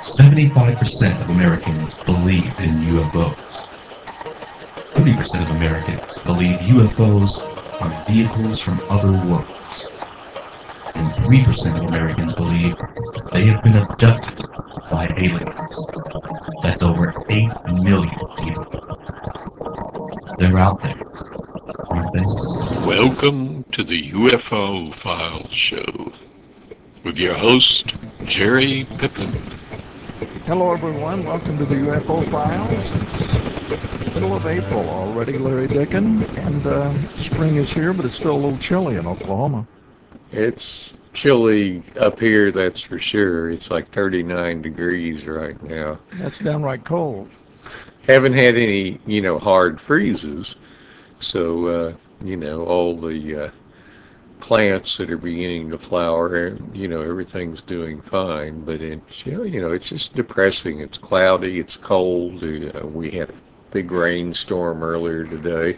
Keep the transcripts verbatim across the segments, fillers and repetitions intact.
seventy-five percent of Americans believe in U F Os. thirty percent of Americans believe U F Os are vehicles from other worlds. And three percent of Americans believe they have been abducted by aliens. That's over eight million people. They're out there, aren't they? Welcome to the U F O Files Show with your host, Jerry Pippin. Hello, everyone. Welcome to the U F O Files. It's middle of April already, Larry Dickin, and uh, spring is here, but it's still a little chilly in Oklahoma. It's chilly up here, that's for sure. It's like thirty-nine degrees right now. That's downright cold. Haven't had any, you know, hard freezes. So, uh, you know, all the uh, plants that are beginning to flower, you know, everything's doing fine. But it's, you know, you know, it's just depressing. It's cloudy, it's cold. Uh, we had a big rainstorm earlier today.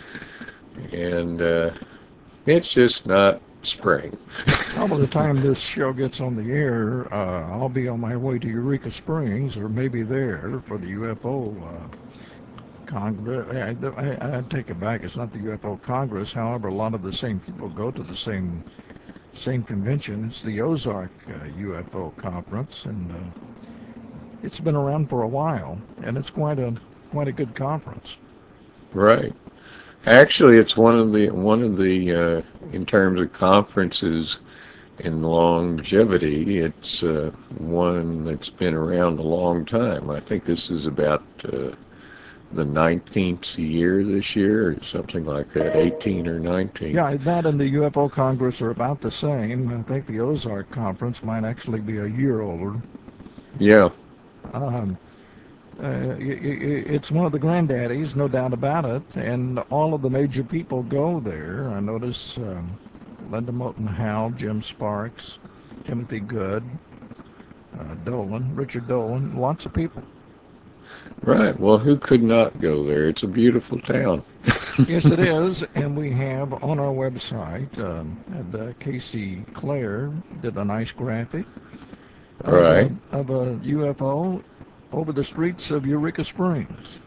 And uh, it's just not spring. Well, by the time this show gets on the air, uh, I'll be on my way to Eureka Springs, or maybe there, for the U F O uh, Congress. I, I, I take it back. It's not the U F O Congress. However, a lot of the same people go to the same same convention. It's the Ozark uh, U F O Conference, and uh, it's been around for a while, and it's quite a quite a good conference. Right. Actually, it's one of the one of the uh, in terms of conferences in longevity, it's uh, one that's been around a long time. I think this is about uh, the nineteenth year this year, or something like that, eighteen or nineteen. Yeah, that and the U F O Congress are about the same. I think the Ozark Conference might actually be a year older. Yeah, Um, uh, it's one of the granddaddies, no doubt about it, and all of the major people go there. I notice um, Linda Moulton Howe, Jim Sparks, Timothy Good, uh, Dolan, Richard Dolan, lots of people. right. Well, who could not go there? It's a beautiful town. Yes, it is, and we have on our website, um, the Casey Clare did a nice graphic of a, Right. of a U F O over the streets of Eureka Springs.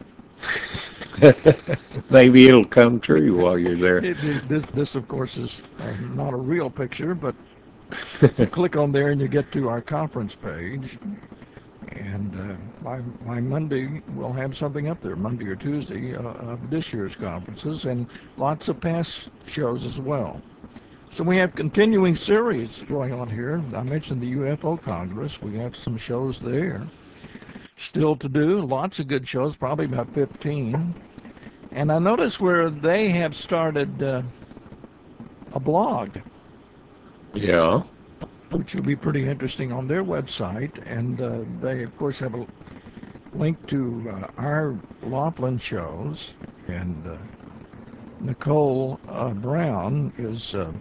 Maybe it'll come true while you're there. It, it, this, this, of course, is uh, not a real picture, but you click on there and you get to our conference page. And uh, by, by Monday, we'll have something up there, Monday or Tuesday, uh, of this year's conferences, and lots of past shows as well. So we have continuing series going on here. I mentioned the U F O Congress. We have some shows there still to do. Lots of good shows, probably about fifteen. And I notice where they have started uh, a blog, Yeah. which will be pretty interesting on their website. And uh, they, of course, have a link to uh, our Laughlin shows. And uh, Nicole uh, Brown is uh,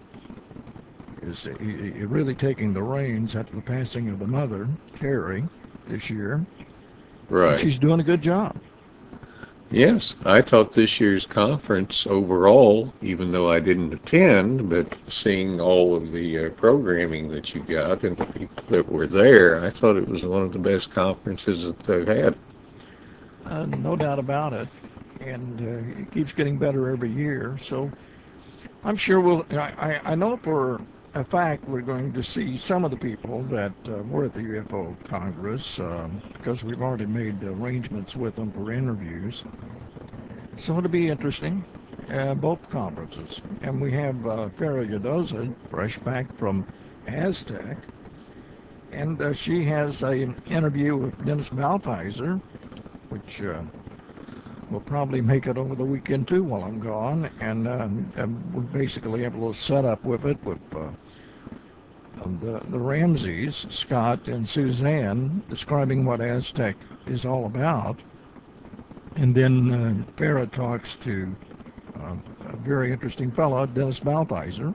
is uh, really taking the reins after the passing of the mother, Terry, this year. And Right. she's doing a good job. Yes, I thought this year's conference overall, even though I didn't attend, but seeing all of the uh, programming that you got and the people that were there, I thought it was one of the best conferences that they've had. Uh, no doubt about it. And uh, it keeps getting better every year. So I'm sure we'll, I, I know for a fact we're going to see some of the people that uh, were at the U F O Congress um, because we've already made arrangements with them for interviews. So it'll be interesting, uh, both conferences. And we have uh, Farah Yadoza, fresh back from Aztec, and uh, she has an interview with Dennis Maltheiser, which uh, will probably make it over the weekend too while I'm gone. And, uh, and we basically have a little setup with it with uh, the, the Ramseys, Scott and Suzanne, describing what Aztec is all about. And then uh, Farah talks to uh, a very interesting fellow, Dennis Maltheiser.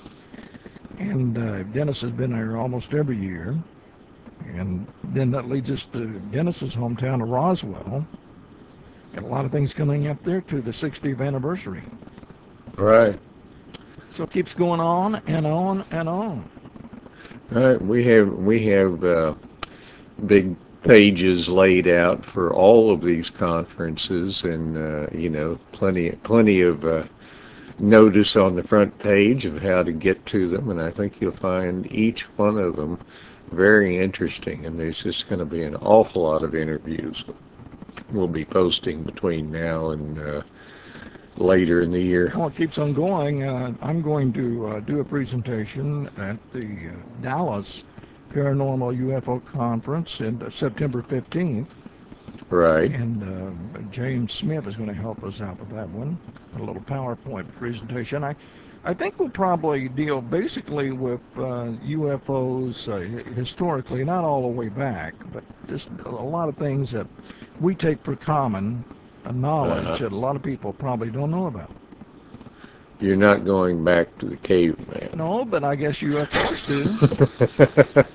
And uh, Dennis has been there almost every year. And then that leads us to Dennis's hometown of Roswell. Got a lot of things coming up there to the sixtieth anniversary. Right. So it keeps going on and on and on. Right. We have we have uh, big pages laid out for all of these conferences, and uh, you know, plenty plenty of uh, notice on the front page of how to get to them, and I think you'll find each one of them very interesting. And there's just going to be an awful lot of interviews we'll be posting between now and uh, later in the year. Well, it keeps on going. Uh, I'm going to uh, do a presentation at the uh, Dallas Paranormal U F O Conference in uh, September fifteenth. Right. And uh, James Smith is going to help us out with that one. A little PowerPoint presentation. I, I think we'll probably deal basically with uh, U F Os uh, historically, not all the way back, but just a lot of things that we take for common uh, knowledge Uh-huh. that a lot of people probably don't know about. You're not going back to the caveman. No, but I guess U F Os do.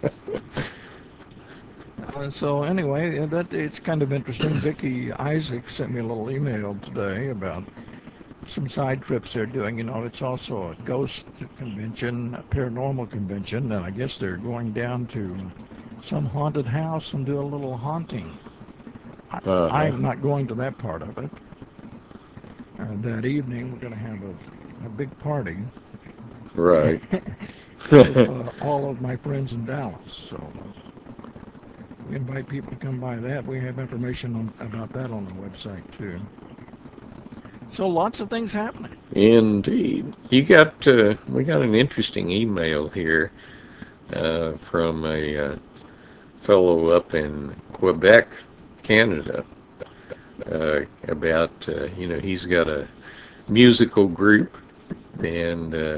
Uh, so anyway, uh, that it's kind of interesting. Vicki Isaac sent me a little email today about some side trips they're doing. You know, it's also a ghost convention, a paranormal convention, and I guess they're going down to some haunted house and do a little haunting. I, Uh-huh. I'm not going to that part of it. Uh, that evening, we're going to have a, a big party Right. with uh, all of my friends in Dallas. So uh, we invite people to come by that. We have information on, about that on the website too. So lots of things happening. Indeed. You got, uh, we got an interesting email here uh, from a uh, fellow up in Quebec, Canada, uh, about, uh, you know, he's got a musical group, and uh,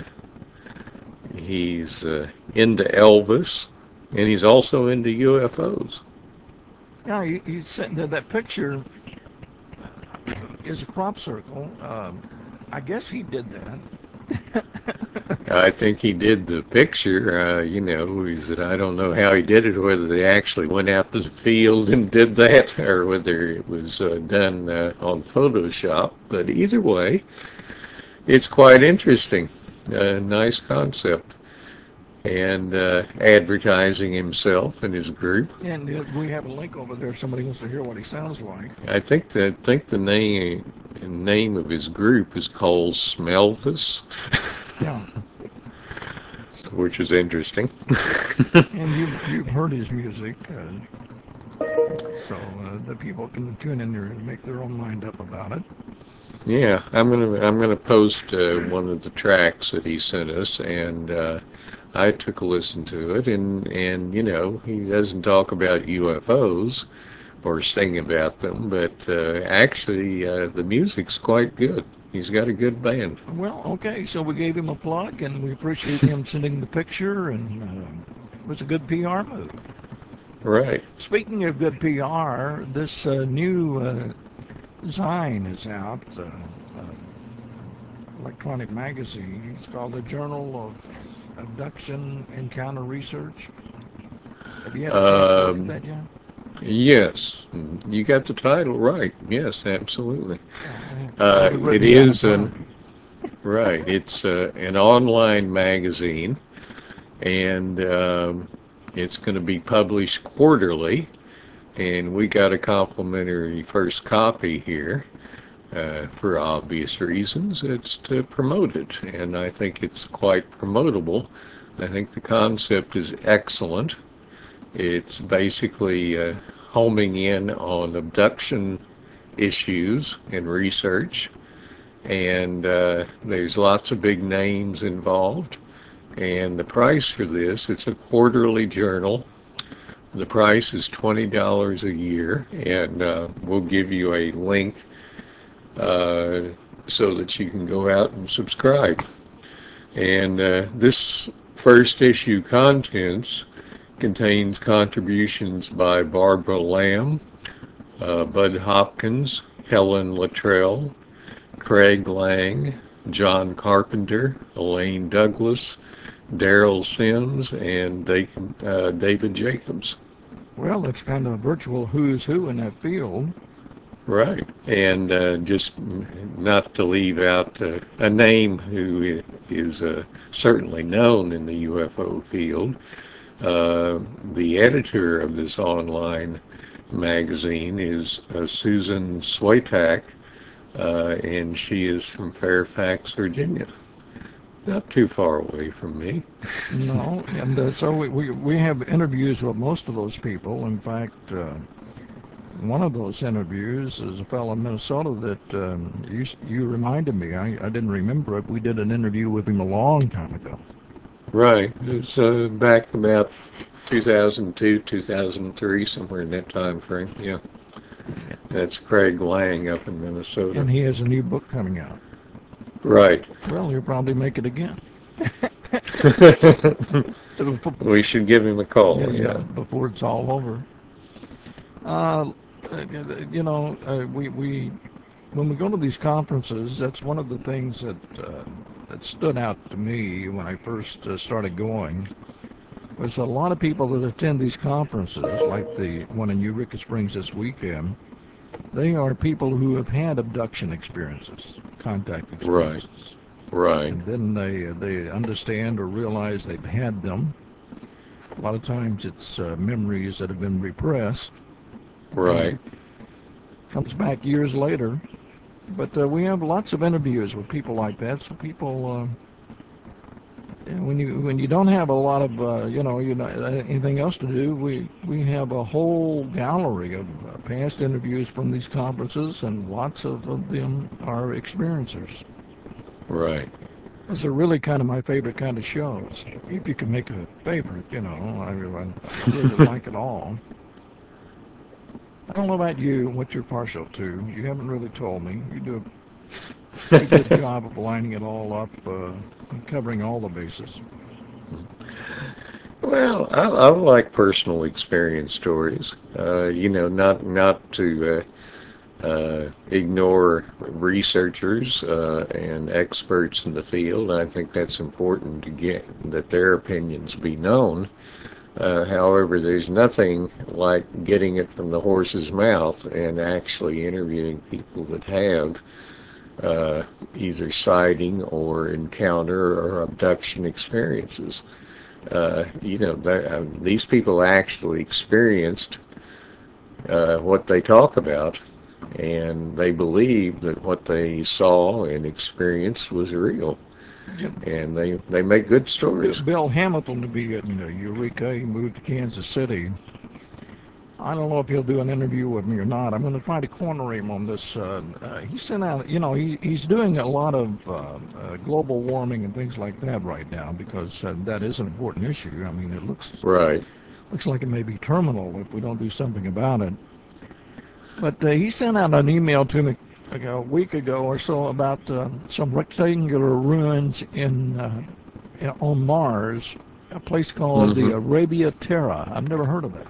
he's uh, into Elvis, and he's also into U F Os. Yeah, you, you sent that, that picture is a crop circle. Um, I guess he did that. I think he did the picture, uh, you know, he said, I don't know how he did it, whether they actually went out to the field and did that, or whether it was uh, done uh, on Photoshop. But either way, it's quite interesting. Uh, nice concept. And uh, advertising himself and his group. And uh, we have a link over there if somebody wants to hear what he sounds like. I think that think the name name of his group is called Smelvis. Yeah. Which is interesting. And you've, you've heard his music, uh, so uh, the people can tune in there and make their own mind up about it. Yeah, I'm gonna I'm gonna post uh, one of the tracks that he sent us, and uh, I took a listen to it, and and you know, he doesn't talk about U F Os or sing about them, but uh, actually uh, the music's quite good. He's got a good band. Well, okay, so we gave him a plug, and we appreciate him sending the picture, and uh, it was a good P R move. Right. Speaking of good P R, this uh, new uh, Zine is out, uh, uh, electronic magazine. It's called the Journal of Abduction Encounter Research. Have you had a chance to look at Um, that yet? yes, you got the title right. Yes, absolutely. Yeah, I have, I Uh, have it it written down in is front of an me. right. It's uh, an online magazine, and um, it's going to be published quarterly. And we got a complimentary first copy here uh, for obvious reasons. It's to promote it, and I think it's quite promotable. I think the concept is excellent. It's basically uh, homing in on abduction issues and research, and uh, there's lots of big names involved. And the price for this, it's a quarterly journal. The price is twenty dollars a year, and uh, we'll give you a link uh, so that you can go out and subscribe. And uh, this first issue contents contains contributions by Barbara Lamb, uh, Bud Hopkins, Helen Luttrell, Craig Lang, John Carpenter, Elaine Douglas, Daryl Sims, and uh, David Jacobs. Well, it's kind of a virtual who's who in that field. Right. And uh, just not to leave out uh, a name who is uh, certainly known in the U F O field, uh, the editor of this online magazine is uh, Susan Switek, uh, and she is from Fairfax, Virginia. Not too far away from me. No, and uh, so we, we we have interviews with most of those people. In fact, uh, one of those interviews is a fellow in Minnesota that um, you you reminded me. I, I didn't remember it. We did an interview with him a long time ago. Right. It was uh, back about two thousand two, two thousand three, somewhere in that time frame. Yeah. That's Craig Lang up in Minnesota. And he has a new book coming out. Right. Well, he'll probably make it again. We should give him a call. Yeah, yeah, Yeah. before it's all over. Uh, you know, uh, we we when we go to these conferences, that's one of the things that uh, that stood out to me when I first uh, started going. Was a lot of people that attend these conferences, like the one in Eureka Springs this weekend. They are people who have had abduction experiences, contact Right. experiences, Right. and then they they understand or realize they've had them. A lot of times it's uh, memories that have been repressed, and Right. comes back years later. But uh, we have lots of interviews with people like that, so people. Uh, when you when you don't have a lot of uh, you know you know anything else to do, we we have a whole gallery of uh, past interviews from these conferences, and lots of, of them are experiencers. Right. Those are really kind of my favorite kind of shows. If you can make a favorite, you know, I really, I really like it all. I don't know about you, what you're partial to. You haven't really told me. You do a pretty good job of lining it all up, uh, and covering all the bases. Well, I, I like personal experience stories. Uh, you know, not not to uh, uh, ignore researchers uh, and experts in the field. I think that's important to get that their opinions be known. Uh, however, there's nothing like getting it from the horse's mouth and actually interviewing people that have uh, either sighting or encounter or abduction experiences. Uh, you know, uh, these people actually experienced uh, what they talk about, and they believe that what they saw and experienced was real, Yeah. and they they make good Bill, stories. Bill Hamilton to be in uh, Eureka. He moved to Kansas City. I don't know if he'll do an interview with me or not. I'm going to try to corner him on this. Uh, uh, he sent out, you know, he, he's doing a lot of uh, uh, global warming and things like that right now because uh, that is an important issue. I mean, it looks Right. looks like it may be terminal if we don't do something about it. But uh, he sent out an email to me a week ago or so about uh, some rectangular ruins in, uh, in on Mars, a place called the Mm-hmm. Arabia Terra. I've never heard of that.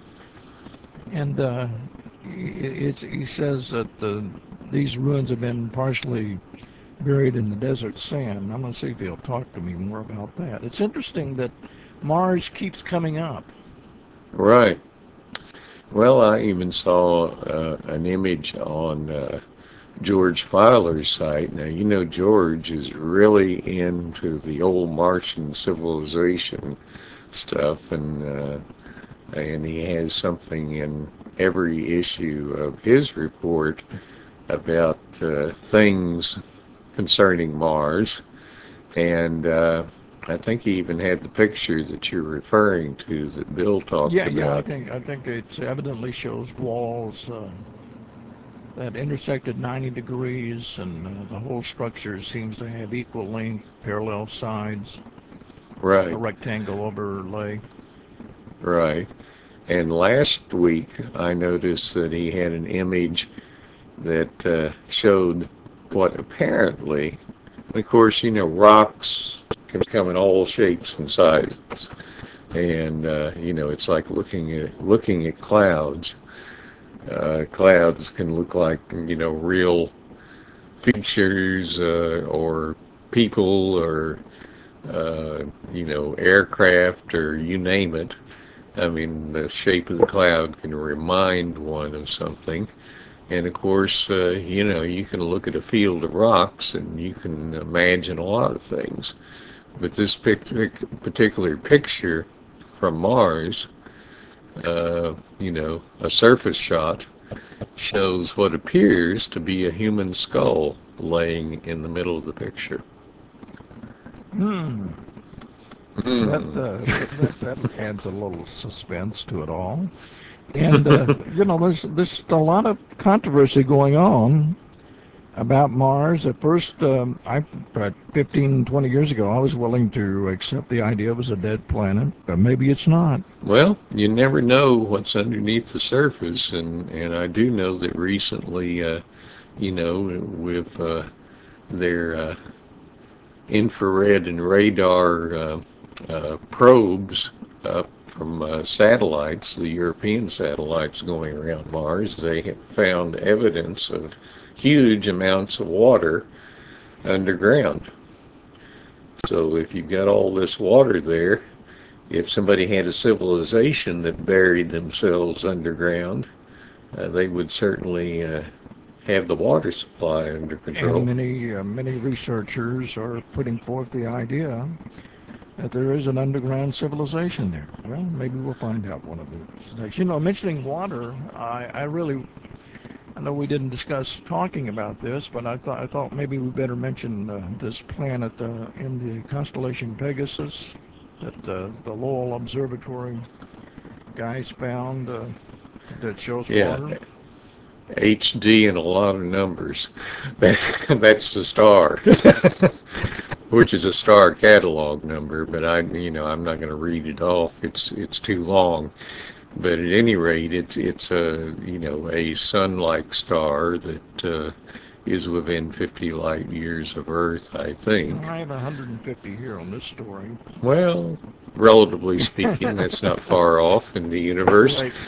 And uh, it's, he says that uh, these ruins have been partially buried in the desert sand. I'm going to see if he'll talk to me more about that. It's interesting that Mars keeps coming up. Right. Well, I even saw uh, an image on uh, George Filer's site. Now, you know, George is really into the old Martian civilization stuff, and uh, and he has something in every issue of his report about uh, things concerning Mars. And uh, I think he even had the picture that you're referring to that Bill talked Yeah, yeah, I about. think I think it evidently shows walls uh, that intersected ninety degrees, and uh, the whole structure seems to have equal length, parallel sides, a Right, rectangle overlay. right. And last week I noticed that he had an image that uh, showed what apparently, of course, you know, rocks can come in all shapes and sizes. And uh, you know, it's like looking at looking at clouds. Uh, clouds can look like, you know, real features uh, or people or uh, you know, aircraft or you name it. I mean, the shape of the cloud can remind one of something. And of course, uh, you know, you can look at a field of rocks and you can imagine a lot of things. But this pic- particular picture from Mars uh, you know, a surface shot shows what appears to be a human skull laying in the middle of the picture. Hmm. That, Hmm. uh, that that adds a little suspense to it all. And uh, you know, there's there's a lot of controversy going on about Mars. At first, um, I uh, fifteen, twenty years ago, I was willing to accept the idea it was a dead planet, but maybe it's not. Well, you never know what's underneath the surface, and, and I do know that recently, uh, you know, with uh, their uh, infrared and radar uh, uh, probes up from uh, satellites, the European satellites going around Mars, they have found evidence of huge amounts of water underground. So if you've got all this water there, if somebody had a civilization that buried themselves underground, uh, they would certainly uh, have the water supply under And control. many uh, many researchers are putting forth the idea that there is an underground civilization there. Well, maybe we'll find out one of these days. You know, mentioning water, I, I really, I know we didn't discuss talking about this, but I thought I thought maybe we better mention uh, this planet uh, in the constellation Pegasus that uh, the Lowell Observatory guys found uh, that shows Yeah, water. H D and a lot of numbers. That, that's the star, which is a star catalog number. But I, you know, I'm not going to read it off. It's it's too long. But at any rate, it's it's a you know a sun-like star that uh, is within fifty light years of Earth, I think. I have one hundred fifty here on this story. Well, relatively speaking, that's not far off in the universe. Right.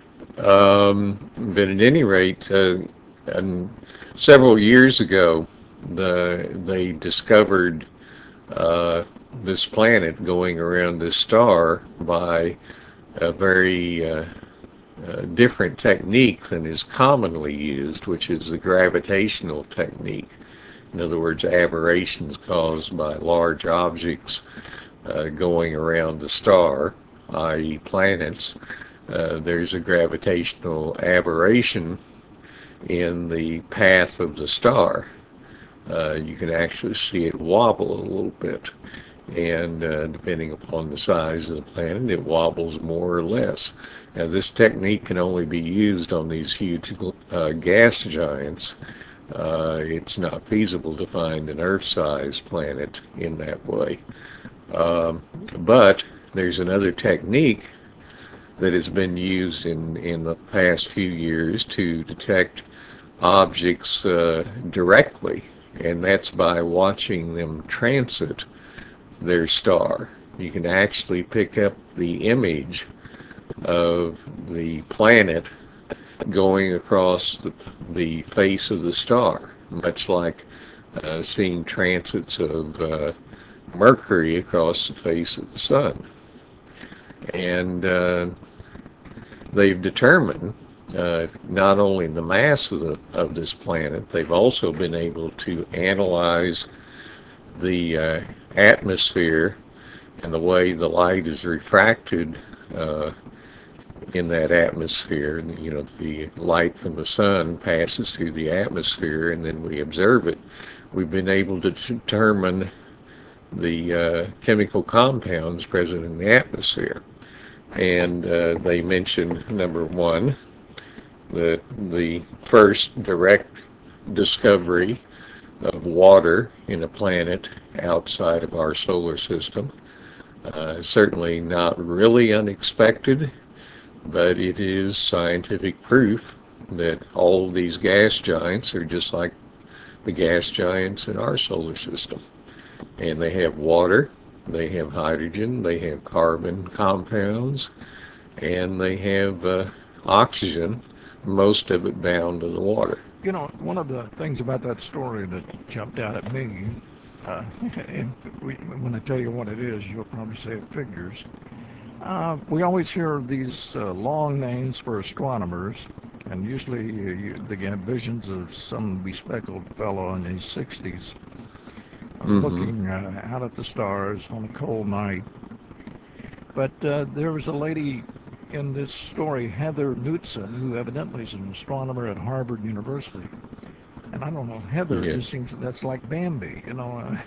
Um, but at any rate, uh, and several years ago, the they discovered uh, this planet going around this star by a very uh, uh, different technique than is commonly used, which is the gravitational technique. In other words, aberrations caused by large objects uh, going around the star, that is planets. Uh, there's a gravitational aberration in the path of the star. Uh, you can actually see it wobble a little bit. And uh, depending upon the size of the planet, it wobbles more or less. Now, this technique can only be used on these huge uh, gas giants. Uh, it's not feasible to find an Earth-sized planet in that way. Um, but there's another technique that has been used in, in the past few years to detect objects uh, directly, and that's by watching them transit their star. You can actually pick up the image of the planet going across the, the face of the star, much like uh, seeing transits of uh, Mercury across the face of the sun. And uh, they've determined uh, not only the mass of, the, of this planet, they've also been able to analyze the uh, atmosphere and the way the light is refracted uh, in that atmosphere. You know, the light from the sun passes through the atmosphere and then we observe it. We've been able to determine the uh, chemical compounds present in the atmosphere. And uh, they mentioned, number one, the, the first direct discovery of water in a planet outside of our solar system. Uh, certainly not really unexpected, but it is scientific proof that all of these gas giants are just like the gas giants in our solar system. And they have water, they have hydrogen, they have carbon compounds, and they have uh, oxygen, most of it bound to the water. You know, one of the things about that story that jumped out at me, uh, and we, when I tell you what it is, you'll probably say it figures. Uh, we always hear these uh, long names for astronomers, and usually you, you, they get visions of some bespectacled fellow in his sixties uh, Mm-hmm. looking uh, out at the stars on a cold night. But uh, there was a lady in this story Heather Knudsen, who evidently is an astronomer at Harvard University. And I don't know, Heather Yeah. just seems that's like Bambi, you know. Uh,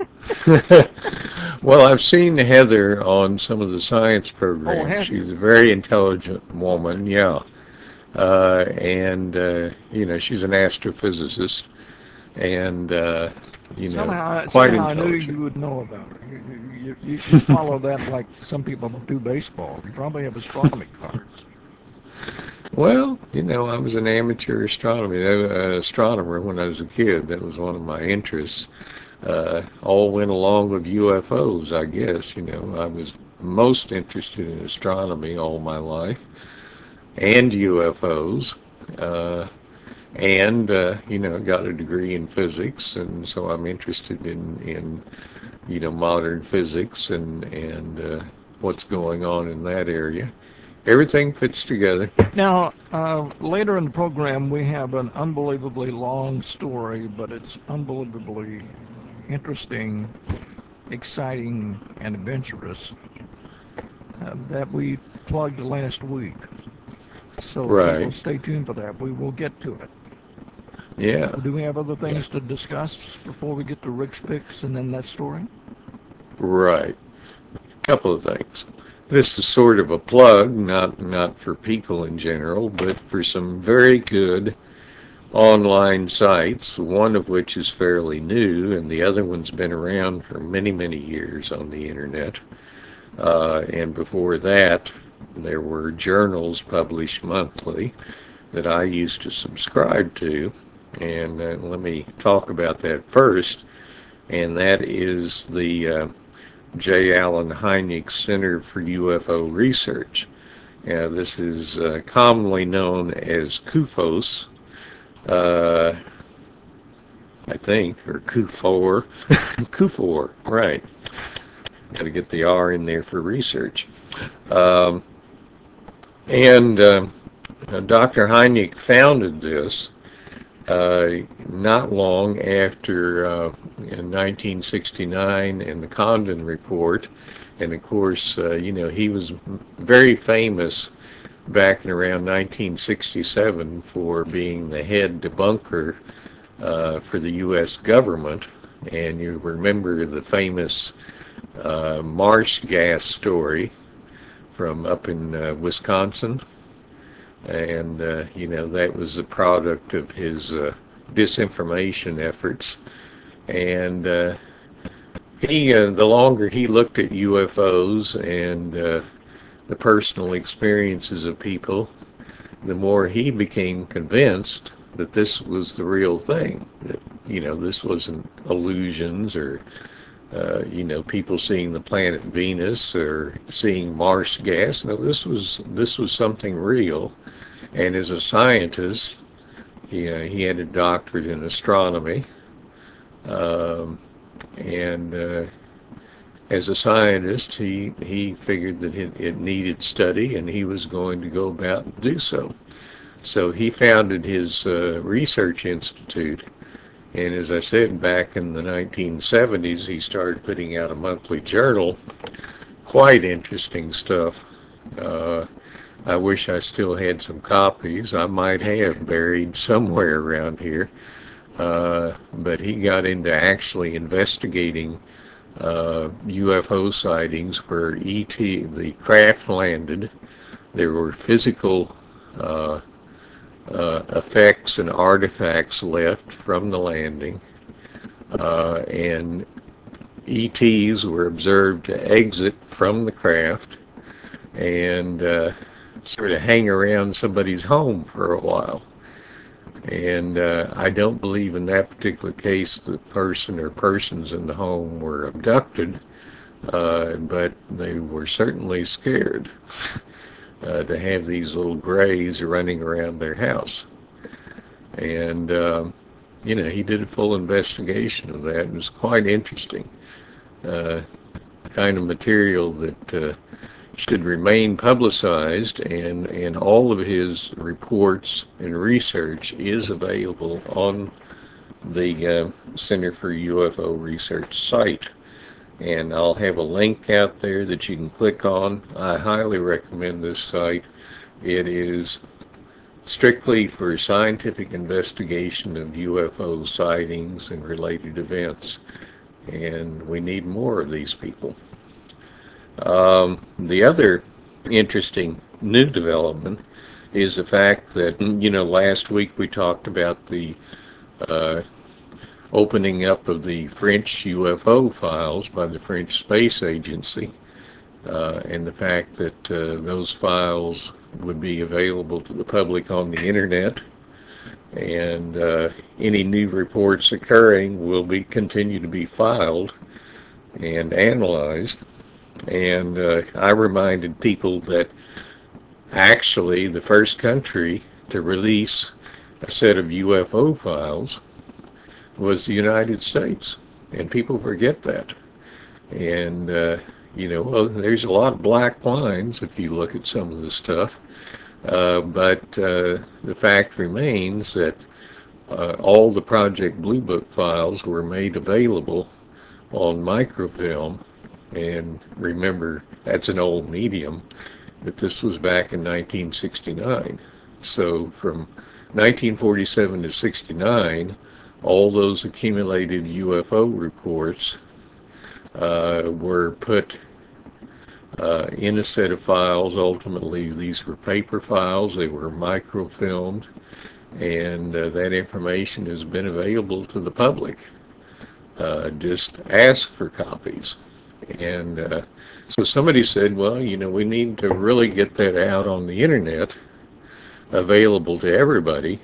Well, I've seen Heather on some of the science oh, programs. have She's you? a very intelligent woman, yeah. Uh, and, uh, you know, she's an astrophysicist and, uh, you know, Somehow, quite somehow I knew intelligent. you would know about her. You, you, you, you follow that like some people do baseball. You probably have astronomy cards. Well, you know, I was an amateur astronomy uh, astronomer when I was a kid. That was one of my interests. Uh, all went along with U F Os, I guess. You know, I was most interested in astronomy all my life and U F Os. Uh, and uh, you know, got a degree in physics, and so I'm interested in in you know modern physics and and uh, what's going on in that area. Everything fits together. Now, uh, later in the program, we have an unbelievably long story, but it's unbelievably interesting, exciting, and adventurous uh, that we plugged last week. So people Right. stay tuned for that. We will get to it. Yeah. Do we have other Yeah. things to discuss before we get to Rick's picks and then that story? Right. Couple of things. This is sort of a plug, not not for people in general, but for some very good online sites, one of which is fairly new, and the other one's been around for many, many years on the internet. Uh, and before that, there were journals published monthly that I used to subscribe to. And uh, let me talk about that first. And that is the uh, J. Allen Hynek Center for U F O Research. Uh, this is uh, commonly known as CUFOS, uh, I think, or CUFOR. CUFOR, right. Got to get the R in there for research. Um, and uh, Doctor Hynek founded this uh, not long after uh, in nineteen sixty-nine and the Condon Report. And of course, uh, you know, he was very famous back in around nineteen sixty-seven for being the head debunker uh, for the U S government. And you remember the famous uh, marsh gas story from up in uh, Wisconsin. And, uh, you know, that was the product of his uh, disinformation efforts. And uh, he, uh, the longer he looked at U F Os and uh, the personal experiences of people, the more he became convinced that this was the real thing, that, you know, this wasn't illusions or, uh, you know, people seeing the planet Venus or seeing marsh gas. No, this was, this was something real. And as a scientist, he, uh, he had a doctorate in astronomy. Um, and uh, as a scientist, he, he figured that it, it needed study and he was going to go about and do so. So he founded his uh, research institute. And as I said, back in the nineteen seventies, he started putting out a monthly journal. Quite interesting stuff. Uh, I wish I still had some copies. I might have buried somewhere around here. Uh, but he got into actually investigating uh, U F O sightings where E T, the craft landed. There were physical uh, uh, effects and artifacts left from the landing, uh, and E Ts were observed to exit from the craft and uh, sort of hang around somebody's home for a while. And uh, I don't believe in that particular case the person or persons in the home were abducted, uh, but they were certainly scared uh, to have these little grays running around their house. And, uh, you know, he did a full investigation of that. It was quite interesting. Uh, kind of material that uh, should remain publicized, and, and all of his reports and research is available on the uh, Center for U F O Research site. and I'll have a link out there that you can click on. I highly recommend this site. It is strictly for scientific investigation of U F O sightings and related events, and we need more of these people. Um, the other interesting new development is the fact that, you know, last week we talked about the uh, opening up of the French U F O files by the French Space Agency, uh, and the fact that uh, those files would be available to the public on the internet, and uh, any new reports occurring will be continue to be filed and analyzed. And uh, I reminded people that actually the first country to release a set of U F O files was the United States, and people forget that. And uh, you know, well, there's a lot of black lines if you look at some of the stuff, uh, but uh, the fact remains that uh, all the Project Blue Book files were made available on microfilm. And remember, that's an old medium, but this was back in nineteen sixty-nine. So from nineteen forty-seven to sixty-nine, all those accumulated U F O reports uh, were put uh, in a set of files. Ultimately, these were paper files. They were microfilmed, and uh, that information has been available to the public. Uh, just ask for copies. And uh, so somebody said, well, you know, we need to really get that out on the internet, available to everybody.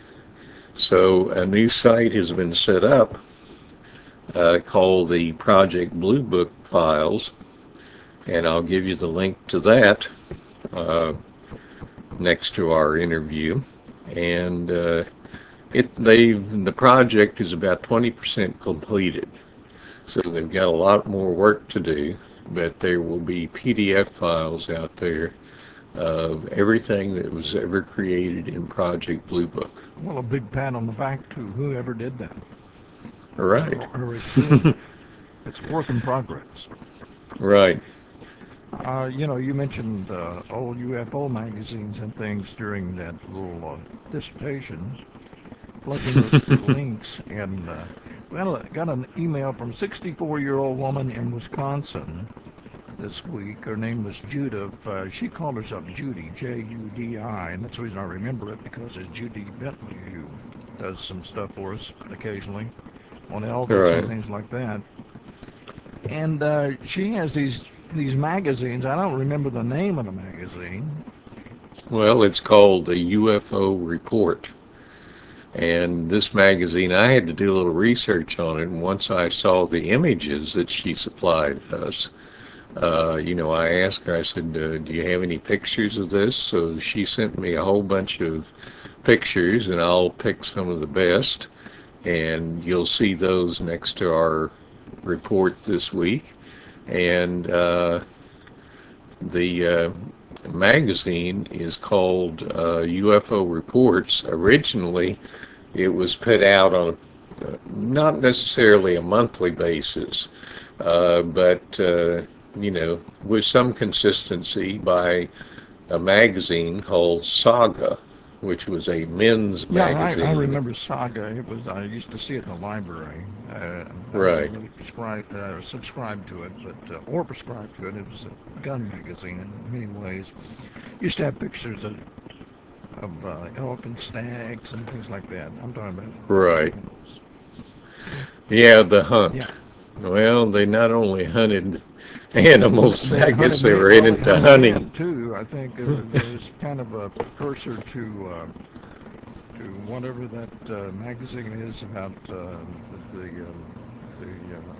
So a new site has been set up uh, called the Project Blue Book Files, and I'll give you the link to that uh, next to our interview. And uh, it they the project is about twenty percent completed. So they've got a lot more work to do, but there will be P D F files out there of everything that was ever created in Project Blue Book. Well, a big pat on the back to whoever did that. Right, Or, or it's, uh, it's work in progress. right. Uh, you know, you mentioned uh, old U F O magazines and things during that little uh, dissertation, plugging those two links, and uh, well, I got an email from a sixty-four-year-old woman in Wisconsin this week. Her name was Judith. Uh, she called herself Judy, J U D I, and that's the reason I remember it, because it's Judy Bentley who does some stuff for us occasionally on Elvis and Right. things like that. And uh, she has these these magazines. I don't remember the name of the magazine. Well, it's called the U F O Report. And this magazine, I had to do a little research on it. And once I saw the images that she supplied us, uh, you know, I asked her, I said, uh, do you have any pictures of this? So she sent me a whole bunch of pictures, and I'll pick some of the best. And you'll see those next to our report this week. And uh, the uh, magazine is called uh, U F O Reports. Originally, it was put out on a, uh, not necessarily a monthly basis, uh, but uh, you know, with some consistency by a magazine called Saga, which was a men's Yeah, I, I magazine. remember Saga. It was I used to see it in the library. Uh, I Right. didn't really prescribe uh, or subscribe to it, but uh, or prescribe to it. It was a gun magazine in many ways. Used to have pictures of of uh, elephant stags and things like that. I'm talking about Right. animals. Yeah, the hunt. Yeah, Well, they not only hunted Th- animals, they I guess hunted they man. were in Well, they into hunted hunting. man too. I think it was, it was kind of a precursor to uh, to whatever that uh, magazine is about uh, the um, the. Uh,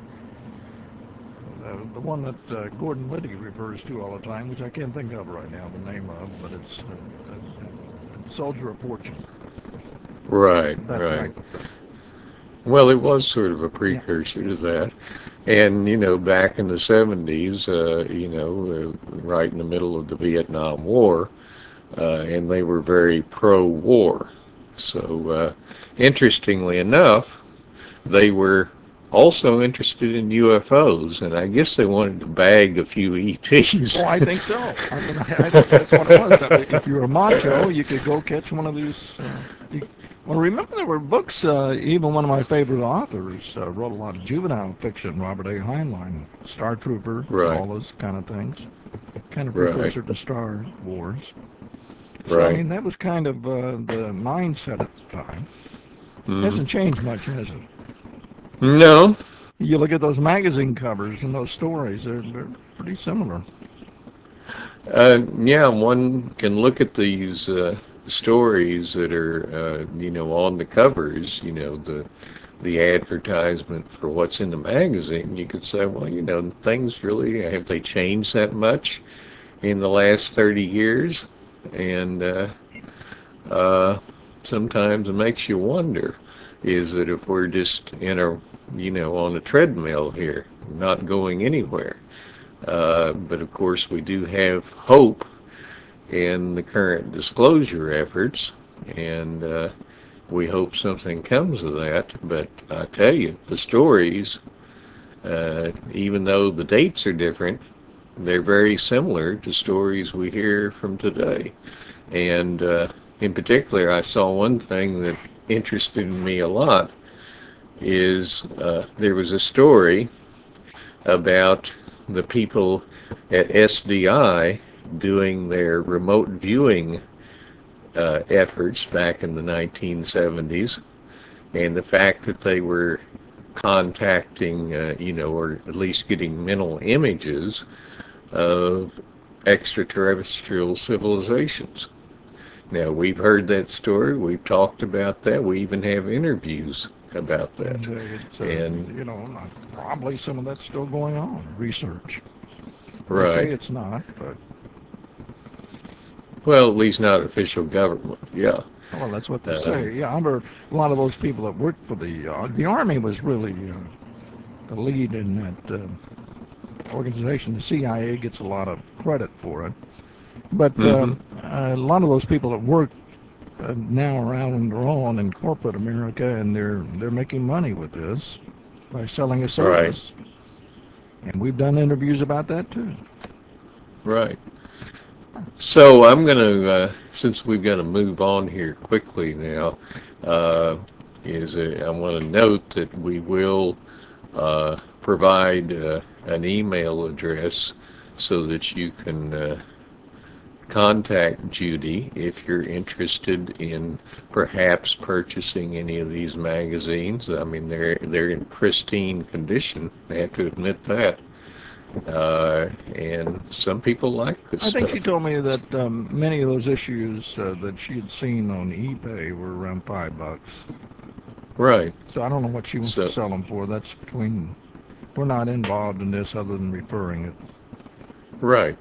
Uh, the one that uh, Gordon Liddy refers to all the time, which I can't think of right now the name of, but it's uh, uh, Soldier of Fortune, Right, that right. type. Well, it was sort of a Yeah, precursor to that. And, you know, back in the seventies, uh, you know, uh, right in the middle of the Vietnam War, uh, and they were very pro-war. So, uh, interestingly enough, they were also interested in U F Os, and I guess they wanted to bag a few E Ts. Oh, I think so. I mean, I, I think that's what it was. I mean, if you were macho, you could go catch one of these. Uh, you, well, remember there were books. Uh, even one of my favorite authors uh, wrote a lot of juvenile fiction. Robert A. Heinlein, Star Trooper, Right, all those kind of things. Kind of right, precursor to Star Wars. So I right. mean, that was kind of uh, the mindset at the time. Hmm. Hasn't changed much, has it? No, You look at those magazine covers and those stories; they're, they're pretty similar. uh, yeah, one can look at these uh, stories that are, uh, you know, on the covers, you know, the the advertisement for what's in the magazine. You could say, well, you know, things really, have they changed that much in the last thirty years? And uh, uh, sometimes it makes you wonder, is that if we're just in a, you know, on a treadmill here, not going anywhere. Uh, but of course, we do have hope in the current disclosure efforts, and uh, we hope something comes of that. But I tell you, the stories, uh, even though the dates are different, they're very similar to stories we hear from today. And uh, in particular, I saw one thing that interested me a lot is uh, there was a story about the people at S D I doing their remote viewing uh, efforts back in the nineteen seventies, and the fact that they were contacting, uh, you know, or at least getting mental images of extraterrestrial civilizations. Now, we've heard that story, we've talked about that, we even have interviews about that. And uh, it's, uh, And, you know, not, probably some of that's still going on, research. They say right, it's not, but, well, at least not official government, yeah. well, that's what they Uh, say. Yeah, I've heard a lot of those people that worked for the, uh, the Army was really uh, the lead in that uh, organization. The C I A gets a lot of credit for it. But mm-hmm, um, a lot of those people that work uh, now are out on their own in corporate America, and they're they're making money with this by selling a right, service. And we've done interviews about that too. right. So I'm going to, uh, since we've got to move on here quickly now, uh, is uh, I want to note that we will uh, provide uh, an email address so that you can uh, contact Judy if you're interested in perhaps purchasing any of these magazines. I mean, they're they're in pristine condition. I have to admit that. Uh, and some people like this I think she stuff. told me that um, many of those issues uh, that she had seen on eBay were around five bucks. Right. So I don't know what she wants to So, sell them for. That's between. We're not involved in this other than referring it. right.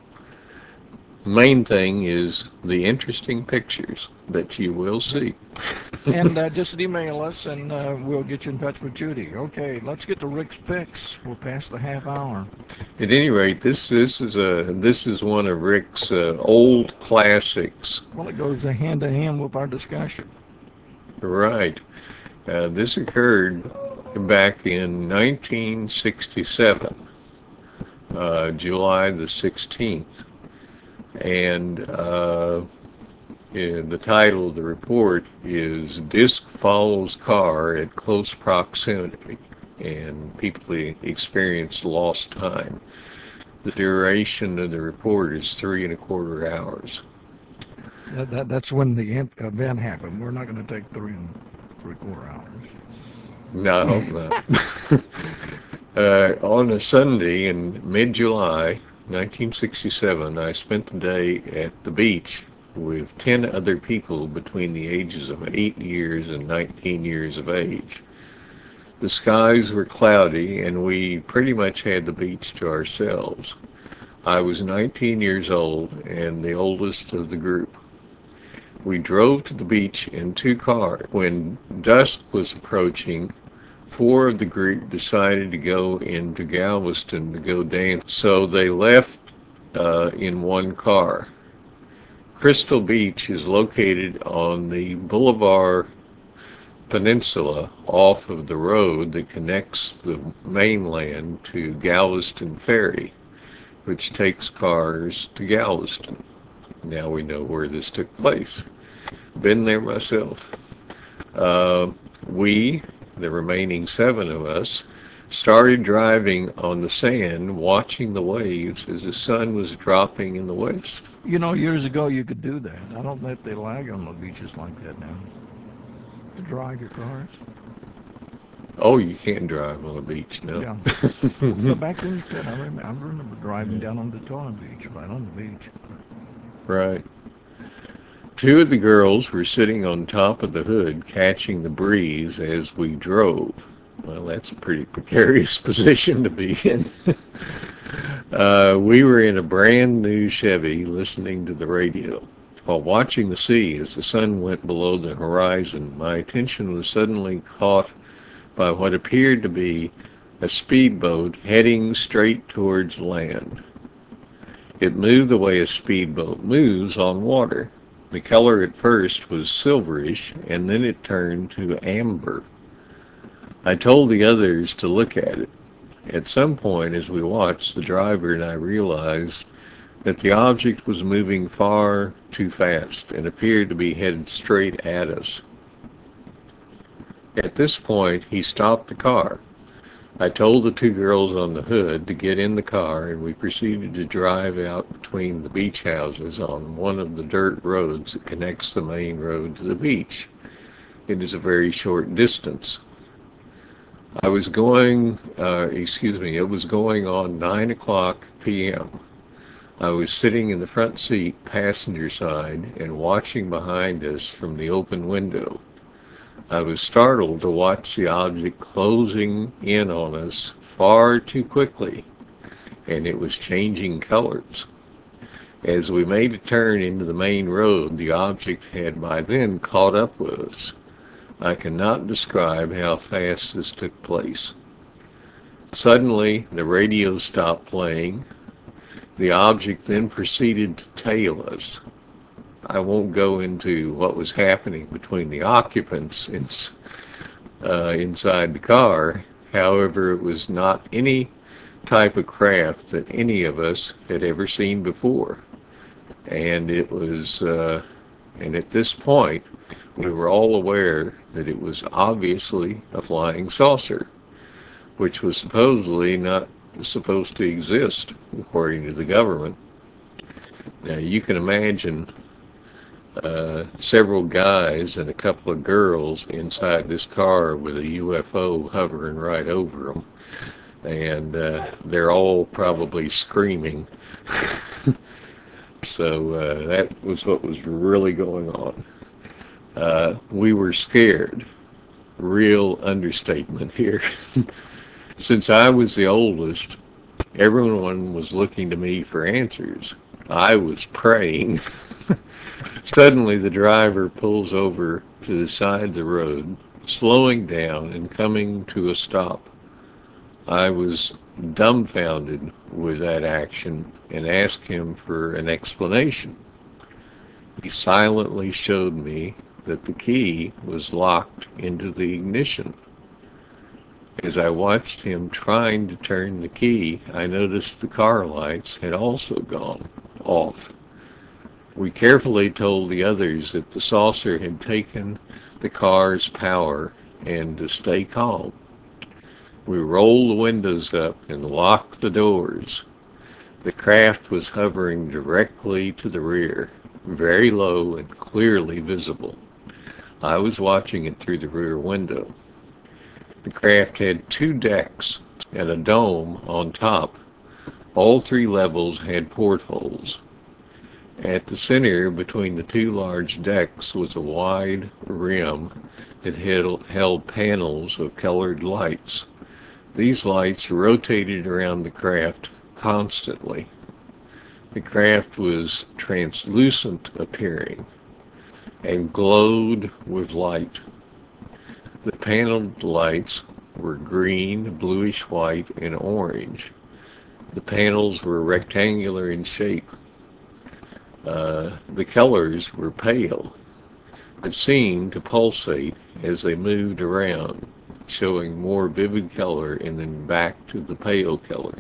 Main thing is the interesting pictures that you will Yep. see. And uh, just email us, and uh, we'll get you in touch with Judy. Okay, let's get to Rick's picks. We're past the half hour. At any rate, this this is a this is one of Rick's uh, old classics. Well, it goes hand in hand with our discussion. Right. Uh, this occurred back in nineteen sixty-seven, uh, July the sixteenth, and uh, yeah, the title of the report is "Disc Follows Car at Close Proximity," and people experienced lost time. The duration of the report is three and a quarter hours. That, that, that's when the event happened. We're not going to take three and three quarter hours. No, I hope not. uh, on a Sunday in mid-July nineteen sixty-seven, I spent the day at the beach with ten other people between the ages of eight years and nineteen years of age. The skies were cloudy, and we pretty much had the beach to ourselves. I was nineteen years old and the oldest of the group. We drove to the beach in two cars. When dusk was approaching, four of the group decided to go into Galveston to go dance, so they left uh, in one car. Crystal Beach is located on the boulevard peninsula off of the road that connects the mainland to Galveston Ferry, which takes cars to Galveston. Now we know where this took place. Been there myself. Uh, we, the remaining seven of us, started driving on the sand, watching the waves as the sun was dropping in the west. You know, years ago you could do that. I don't know if they allow you on the beaches like that now, to drive your cars. Oh, you can't drive on the beach now. Yeah. But back then you could. I remember, I remember driving down on Daytona Beach, right on the beach. Right. Two of the girls were sitting on top of the hood catching the breeze as we drove. Well, that's a pretty precarious position to be in. uh, we were in a brand new Chevy listening to the radio. While watching the sea as the sun went below the horizon, my attention was suddenly caught by what appeared to be a speedboat heading straight towards land. It moved the way a speedboat moves on water. The color at first was silverish, and then it turned to amber. I told the others to look at it. At some point as we watched, the driver and I realized that the object was moving far too fast and appeared to be headed straight at us. At this point, he stopped the car. I told the two girls on the hood to get in the car, and we proceeded to drive out between the beach houses on one of the dirt roads that connects the main road to the beach. It is a very short distance. I was going, uh, excuse me, it was going on nine o'clock p m I was sitting in the front seat, passenger side, and watching behind us from the open window. I was startled to watch the object closing in on us far too quickly, and it was changing colors. As we made a turn into the main road, the object had by then caught up with us. I cannot describe how fast this took place. Suddenly, the radio stopped playing. The object then proceeded to tail us. I won't go into what was happening between the occupants in, uh, inside the car. However, it was not any type of craft that any of us had ever seen before. And it was, uh, and at this point, we were all aware that it was obviously a flying saucer, which was supposedly not supposed to exist, according to the government. Now, you can imagine Uh, several guys and a couple of girls inside this car with a U F O hovering right over them. And uh, they're all probably screaming. So uh, that was what was really going on. Uh, we were scared. Real understatement here. Since I was the oldest, everyone was looking to me for answers. I was praying. Suddenly, the driver pulls over to the side of the road, slowing down and coming to a stop. I was dumbfounded with that action and asked him for an explanation. He silently showed me that the key was locked into the ignition. As I watched him trying to turn the key, I noticed the car lights had also gone off. We carefully told the others that the saucer had taken the car's power and to stay calm. We rolled the windows up and locked the doors. The craft was hovering directly to the rear, very low and clearly visible. I was watching it through the rear window. The craft had two decks and a dome on top. All three levels had portholes. At the center, between the two large decks, was a wide rim that held, held panels of colored lights. These lights rotated around the craft constantly. The craft was translucent appearing and glowed with light. The paneled lights were green, bluish white, and orange. The panels were rectangular in shape. Uh, the colors were pale. but seemed to pulsate as they moved around, showing more vivid color and then back to the pale color.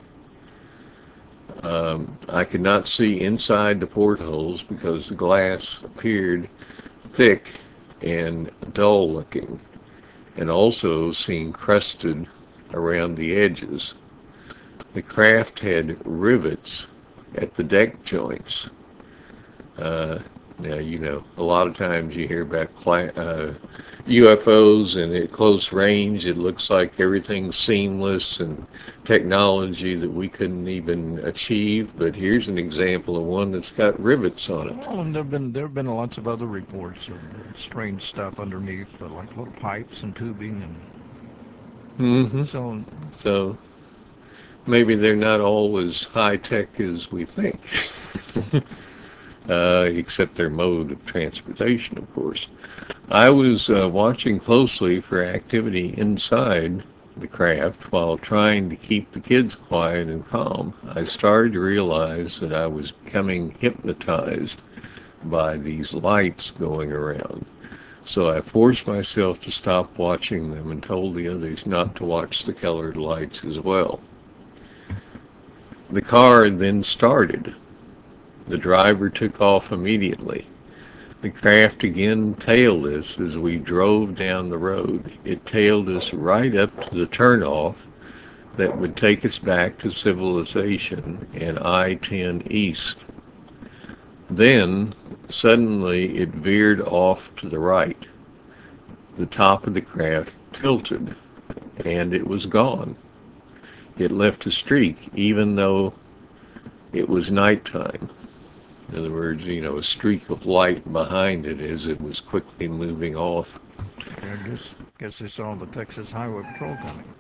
Um, I could not see inside the portholes because the glass appeared thick and dull looking, and also seemed crusted around the edges. The craft had rivets at the deck joints. Uh, now, you know, a lot of times you hear about cla- uh, U F Os, and at close range it looks like everything's seamless and technology that we couldn't even achieve. But here's an example of one that's got rivets on it. Well, and there've been there've been lots of other reports of strange stuff underneath, but like little pipes and tubing, and Mm-hmm. so So maybe they're not all as high tech as we think. Uh, except their mode of transportation, of course. I was uh, watching closely for activity inside the craft while trying to keep the kids quiet and calm. I started to realize that I was becoming hypnotized by these lights going around. So I forced myself to stop watching them and told the others not to watch the colored lights as well. The car then started. The driver took off immediately. The craft again tailed us as we drove down the road. It tailed us right up to the turnoff that would take us back to civilization and I ten East. Then, suddenly, it veered off to the right. The top of the craft tilted, and it was gone. It left a streak, even though it was nighttime. In other words, you know, a streak of light behind it as it was quickly moving off. I guess guess they saw the Texas Highway Patrol coming.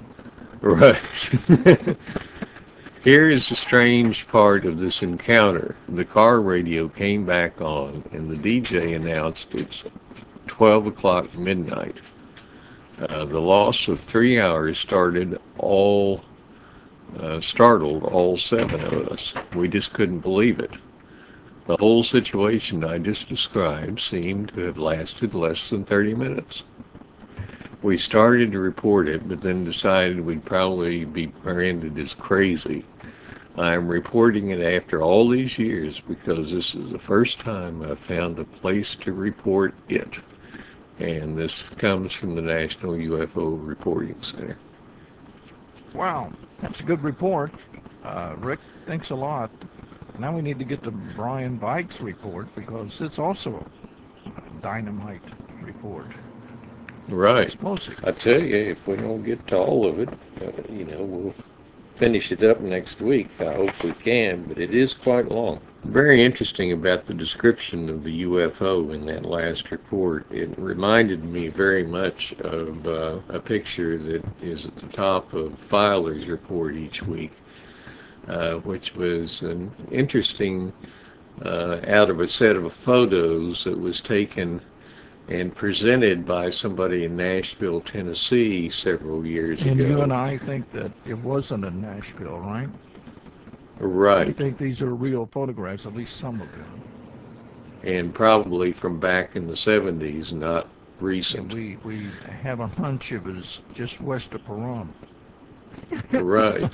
Right. Here is the strange part of this encounter. The car radio came back on, and the D J announced it's twelve o'clock midnight. Uh, the loss of three hours started all uh, startled all seven of us. We just couldn't believe it. The whole situation I just described seemed to have lasted less than thirty minutes. We started to report it, but then decided we'd probably be branded as crazy. I'm reporting it after all these years because this is the first time I've found a place to report it. And this comes from the National U F O Reporting Center. Wow, that's a good report. Uh, Rick, thanks a lot. Now we need to get to Brian Bike's report because it's also a dynamite report. Right. Explosive. I tell you, if we don't get to all of it, uh, you know, we'll finish it up next week. I hope we can, but it is quite long. Very interesting about the description of the U F O in that last report. It reminded me very much of uh, a picture that is at the top of Filer's report each week, uh, which was an interesting uh, out of a set of photos that was taken and presented by somebody in Nashville, Tennessee several years And ago. you and I think that it wasn't in Nashville, right? We Right. think these are real photographs, at least some of them. And probably from back in the seventies, not recent. And we, we have a hunch it was just west of Pahrump. Right.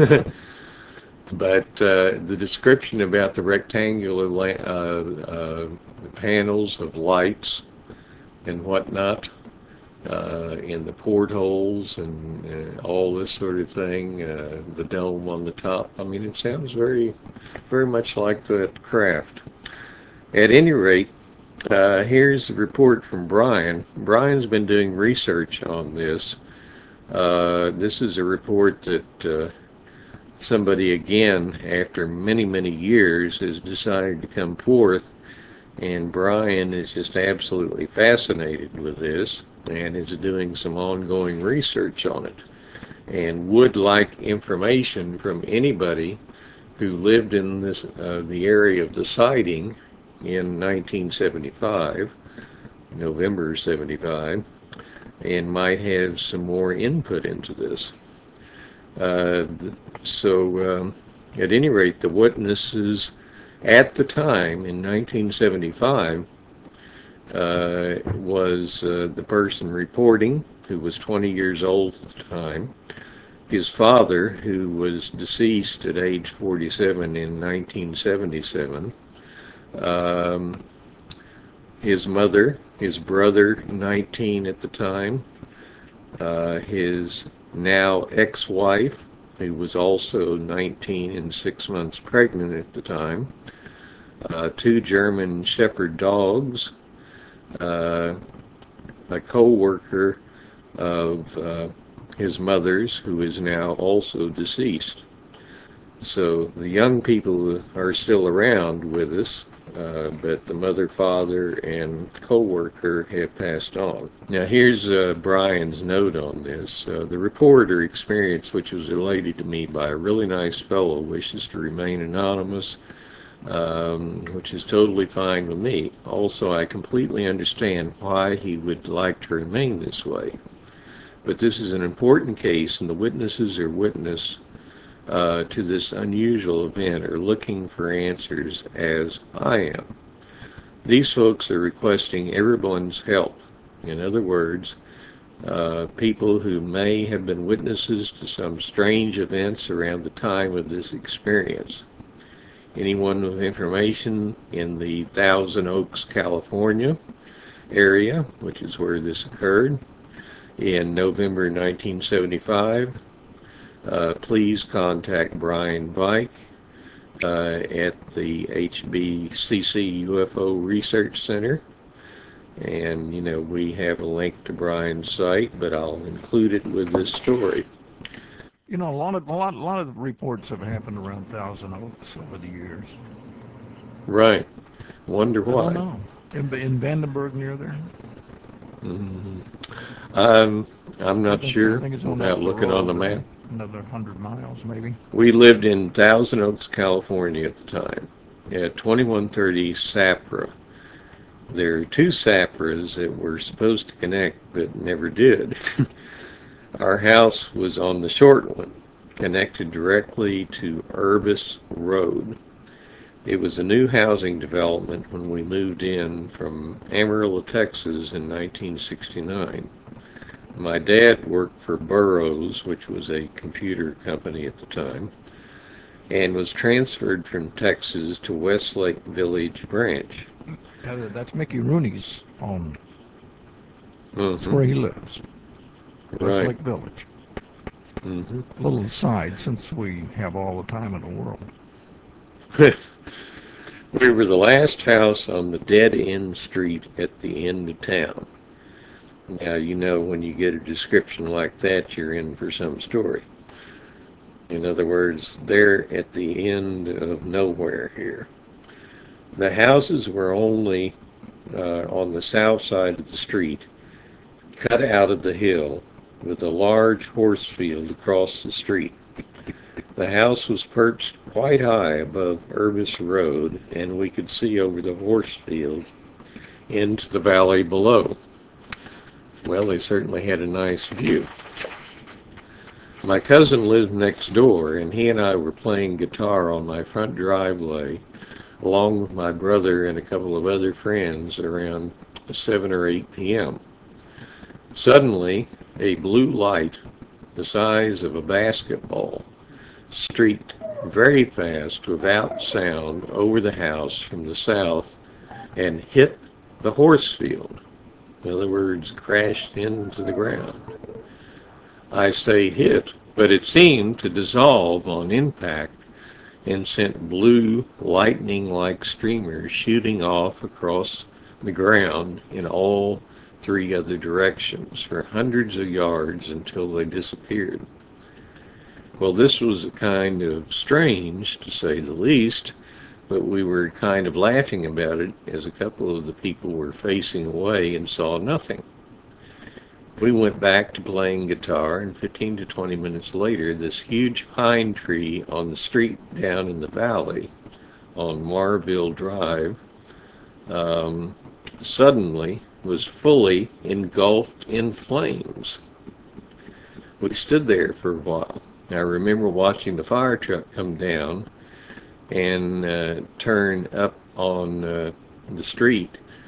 But uh, the description about the rectangular la- uh, uh, panels of lights and whatnot uh, in the portholes and uh, all this sort of thing, uh, the dome on the top. I mean, it sounds very, very much like that craft. At any rate, uh, here's the report from Brian. Brian's been doing research on this. Uh, this is a report that uh, somebody, again, after many, many years, has decided to come forth. And Brian is just absolutely fascinated with this and is doing some ongoing research on it and would like information from anybody who lived in this uh, the area of the sighting in nineteen seventy-five, November seventy-five, and might have some more input into this. Uh, so, um, at any rate, the witnesses at the time in nineteen seventy-five uh, was uh, the person reporting, who was twenty years old at the time. His father, who was deceased at age forty-seven in nineteen seventy-seven. Um, his mother, his brother, nineteen at the time. Uh, his now ex-wife, who was also nineteen and six months pregnant at the time. Uh, two German Shepherd dogs. Uh, a co-worker of uh, his mother's, who is now also deceased. So the young people are still around with us, uh, but the mother, father, and co-worker have passed on. Now here's uh, Brian's note on this. Uh, the reporter experience, which was related to me by a really nice fellow, wishes to remain anonymous, um, which is totally fine with me. Also, I completely understand why he would like to remain this way. But this is an important case, and the witnesses are witness uh, to this unusual event are looking for answers, as I am. These folks are requesting everyone's help. In other words, uh, people who may have been witnesses to some strange events around the time of this experience. Anyone with information in the Thousand Oaks, California area, which is where this occurred in November nineteen seventy-five, uh, please contact Brian Bike uh, at the H B C C U F O Research Center. And, you know, we have a link to Brian's site, but I'll include it with this story. You know, a lot of a lot, a lot of reports have happened around Thousand Oaks over the years. Right. Wonder I don't why. know. In, in Vandenberg near there? Mm-hmm. Um, I'm I not think I sure think it's on without up the looking on the road map. uh, another hundred miles maybe. We lived in Thousand Oaks, California at the time, at twenty-one thirty Sapra. There are two Sapras that were supposed to connect but never did. Our house was on the short one, connected directly to Urbis Road. It was a new housing development when we moved in from Amarillo, Texas in nineteen sixty-nine. My dad worked for Burroughs, which was a computer company at the time, and was transferred from Texas to Westlake Village Branch. Uh, that's Mickey Rooney's home. That's Mm-hmm. where he lives, Right. Westlake Village. Mm-hmm. Little aside, since we have all the time in the world. We were the last house on the dead-end street at the end of town. Now, you know, when you get a description like that, you're in for some story. In other words, they're at the end of nowhere here. The houses were only uh, on the south side of the street, cut out of the hill, with a large horse field across the street. The house was perched quite high above Urbis Road, and we could see over the horse field into the valley below. Well, they certainly had a nice view. My cousin lived next door, and he and I were playing guitar on my front driveway, along with my brother and a couple of other friends around seven or eight p m Suddenly, a blue light the size of a basketball streaked very fast without sound over the house from the south and hit the horse field. In other words, crashed into the ground. I say hit, but it seemed to dissolve on impact and sent blue, lightning-like streamers shooting off across the ground in all three other directions for hundreds of yards until they disappeared. Well, this was kind of strange, to say the least, but we were kind of laughing about it as a couple of the people were facing away and saw nothing. We went back to playing guitar, and fifteen to twenty minutes later, this huge pine tree on the street down in the valley on Marville Drive um, suddenly was fully engulfed in flames. We stood there for a while. I remember watching the fire truck come down and uh, turn up on uh, the street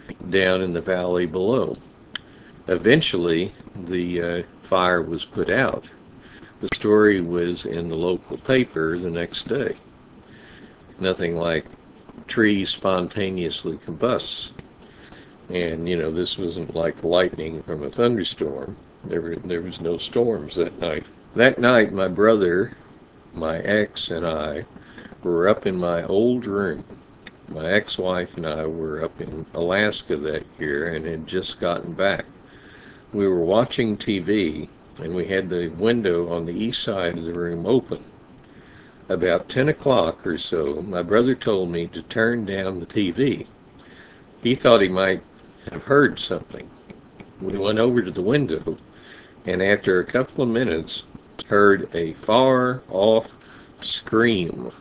down in the valley below. Eventually, the uh, fire was put out. The story was in the local paper the next day. Nothing like trees spontaneously combusts. And, you know, this wasn't like lightning from a thunderstorm. There, were, there was no storms that night. That night, my brother, my ex, and I were up in my old room. My ex-wife and I were up in Alaska that year and had just gotten back. We were watching T V, and we had the window on the east side of the room open. About ten o'clock or so, my brother told me to turn down the T V. He thought he might have heard something. We went over to the window, and after a couple of minutes, heard a far-off scream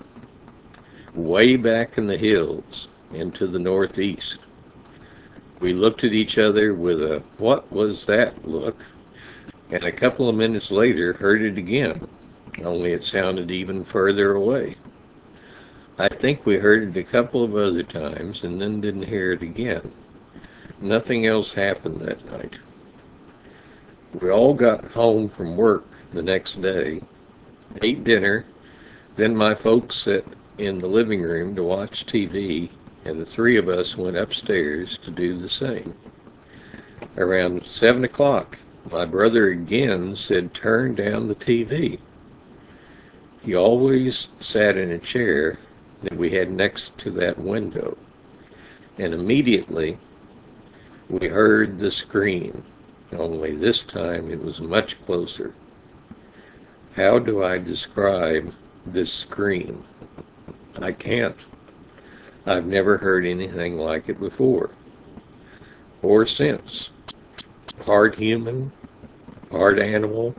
way back in the hills and to the northeast. We looked at each other with a "what was that" look, and a couple of minutes later heard it again, only it sounded even further away. I think we heard it a couple of other times and then didn't hear it again. Nothing else happened that night. We all got home from work the next day, ate dinner, then my folks sat in the living room to watch T V, and the three of us went upstairs to do the same. Around seven o'clock, my brother again said, "Turn down the T V." He always sat in a chair that we had next to that window, and immediately we heard the scream, only this time it was much closer. How do I describe this scream? I can't. I've never heard anything like it before or since. Part human, part animal,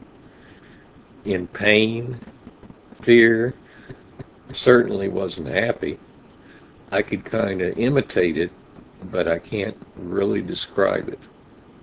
in pain, fear, certainly wasn't happy. I could kind of imitate it, but I can't really describe it.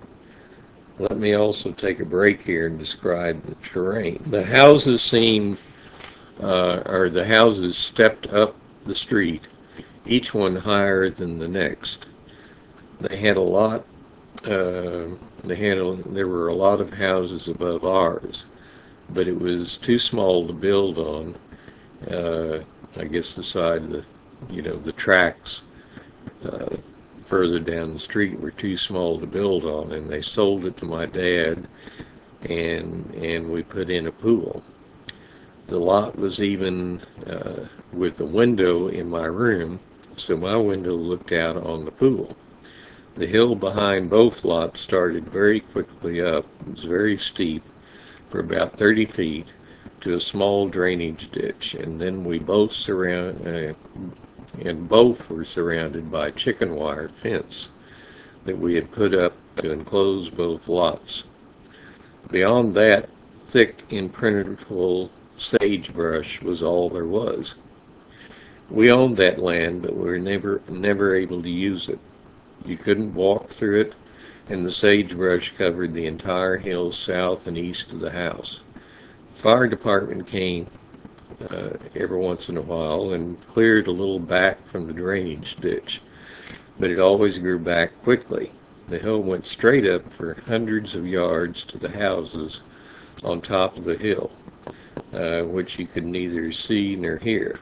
Let me also take a break here and describe the terrain. The houses seem, uh, or the houses stepped up the street, each one higher than the next. They had a lot, uh, they had a, there were a lot of houses above ours, but it was too small to build on. Uh, I guess the side of the, you know, the tracks uh, further down the street were too small to build on, and they sold it to my dad, and and we put in a pool. The lot was even uh, with the window in my room, so my window looked out on the pool. The hill behind both lots started very quickly up. It was very steep for about thirty feet to a small drainage ditch, and then we both surround, uh, and both were surrounded by chicken wire fence that we had put up to enclose both lots. Beyond that, thick, impenetrable sagebrush was all there was. We owned that land, but we were never, never able to use it. You couldn't walk through it, and the sagebrush covered the entire hill south and east of the house. The fire department came uh, every once in a while and cleared a little back from the drainage ditch, but it always grew back quickly. The hill went straight up for hundreds of yards to the houses on top of the hill, uh, which you could neither see nor hear.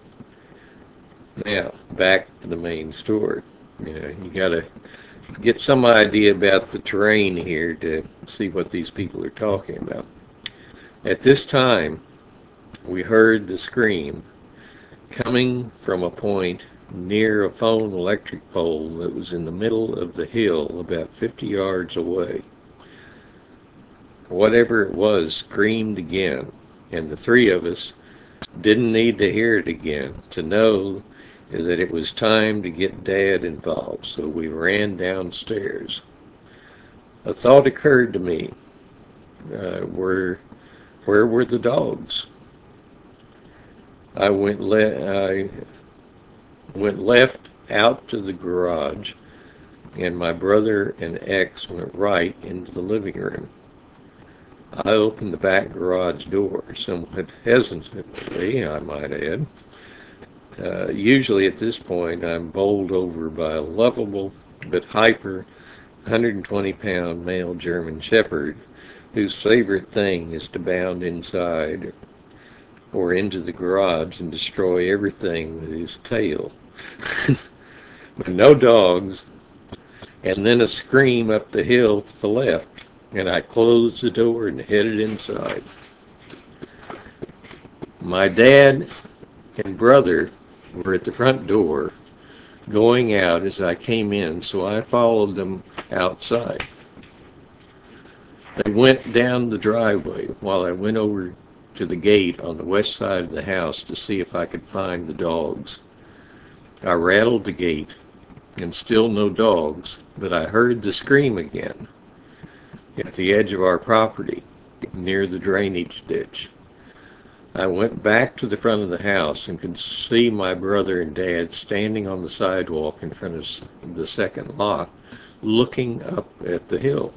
Now, back to the main story. You know, you got to get some idea about the terrain here to see what these people are talking about. At this time, we heard the scream coming from a point near a phone electric pole that was in the middle of the hill about fifty yards away. Whatever it was screamed again, and the three of us didn't need to hear it again to know that it was time to get Dad involved, so we ran downstairs. A thought occurred to me. Uh, where, where were the dogs? I went, le- I went left out to the garage, and my brother and ex went right into the living room. I opened the back garage door, somewhat hesitantly, I might add. Uh, usually at this point, I'm bowled over by a lovable but hyper one hundred twenty pound male German Shepherd whose favorite thing is to bound inside or into the garage and destroy everything with his tail. But no dogs, and then a scream up the hill to the left, and I closed the door and headed inside. My dad and brother were at the front door going out as I came in, so I followed them outside. They went down the driveway while I went over to the gate on the west side of the house to see if I could find the dogs. I rattled the gate, and still no dogs, but I heard the scream again at the edge of our property, near the drainage ditch. I went back to the front of the house and could see my brother and dad standing on the sidewalk in front of the second lot, looking up at the hill.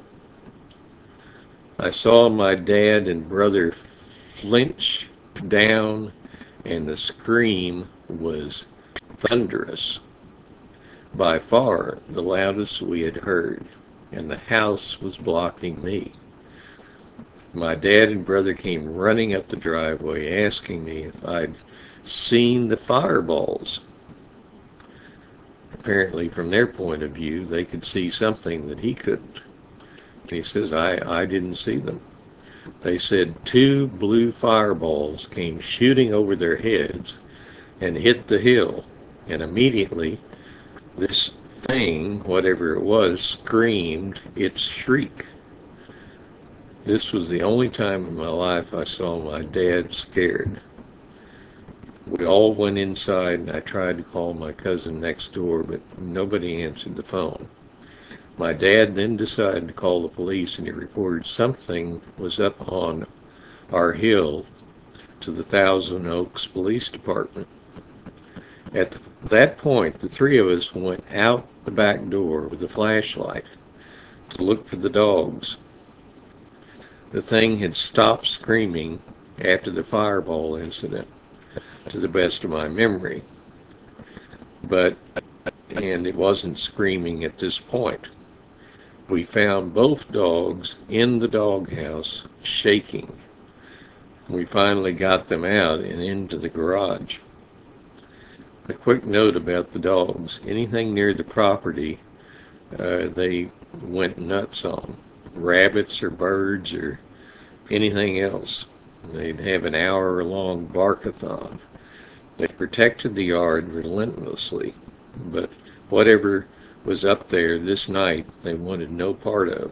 I saw my dad and brother flinch down, and the scream was thunderous, by far the loudest we had heard, and the house was blocking me. My dad and brother came running up the driveway asking me if I'd seen the fireballs. Apparently, from their point of view, they could see something that he couldn't. He says, I, I didn't see them. They said two blue fireballs came shooting over their heads and hit the hill, and immediately this thing, whatever it was, screamed its shriek. This was the only time in my life I saw my dad scared. We all went inside, and I tried to call my cousin next door, but nobody answered the phone. My dad then decided to call the police, and he reported something was up on our hill to the Thousand Oaks Police Department. At that point, the three of us went out the back door with a flashlight to look for the dogs. The thing had stopped screaming after the fireball incident, to the best of my memory. But, and it wasn't screaming at this point. We found both dogs in the doghouse, shaking. We finally got them out and into the garage. A quick note about the dogs. Anything near the property, uh, they went nuts on. Rabbits or birds or anything else. They'd have an hour-long barkathon. They protected the yard relentlessly, but whatever was up there this night, they wanted no part of.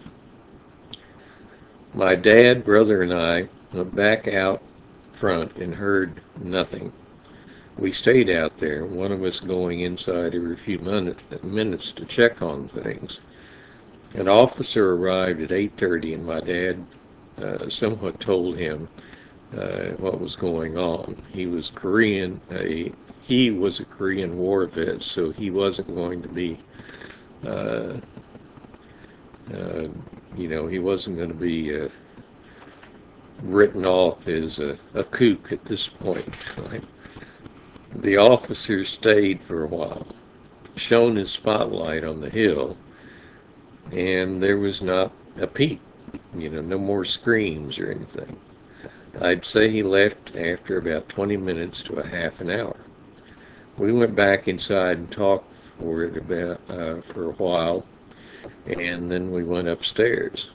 My dad, brother, and I went back out front and heard nothing. We stayed out there, one of us going inside every few minute, minutes to check on things. An officer arrived at eight thirty, and my dad uh, somewhat told him uh, what was going on. He was Korean. Uh, he was a Korean War vet, so he wasn't going to be, uh, uh, you know, he wasn't going to be uh, written off as a, a kook at this point. Right? The officer stayed for a while, shone his spotlight on the hill, and there was not a peep, you know, no more screams or anything. I'd say he left after about twenty minutes to a half an hour. We went back inside and talked for it about uh, for a while, and then we went upstairs.